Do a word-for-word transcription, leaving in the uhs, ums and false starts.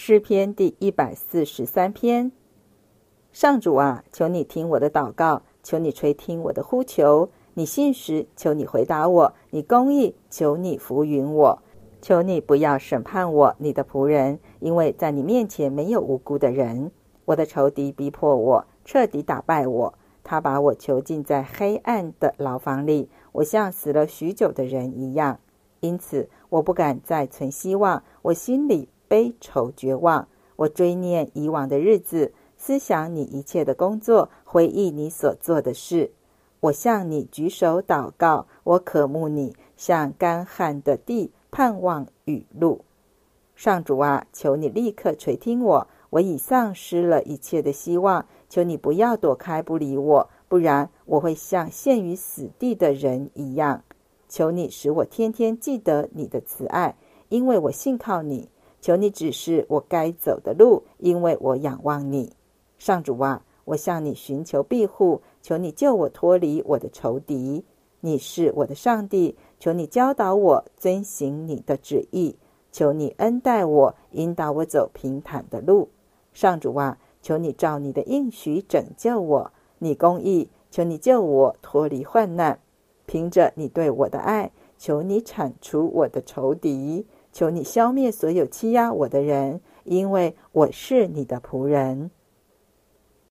诗篇第一百四十三篇。上主啊，求你听我的祷告，求你垂听我的呼求。你信实，求你回答我；你公义，求你扶允我。求你不要审判我，你的仆人，因为在你面前没有无辜的人。我的仇敌逼迫我，彻底打败我。他把我囚禁在黑暗的牢房里，我像死了许久的人一样。因此，我不敢再存希望，我心里悲愁绝望。我追念以往的日子，思想你一切的工作，回忆你所做的事。我向你举手祷告，我渴慕你，像干旱的地盼望雨露。上主啊，求你立刻垂听我，我已丧失了一切的希望，求你不要躲开不理我，不然我会像陷于死地的人一样。求你使我天天记得你的慈爱，因为我信靠你。求你指示我该走的路，因为我仰望你。上主啊，我向你寻求庇护，求你救我脱离我的仇敌。你是我的上帝，求你教导我遵行你的旨意。求你恩待我，引导我走平坦的路。上主啊，求你照你的应许拯救我。你公义，求你救我脱离患难。凭着你对我的爱，求你铲除我的仇敌。求你消灭所有欺压我的人，因为我是你的仆人。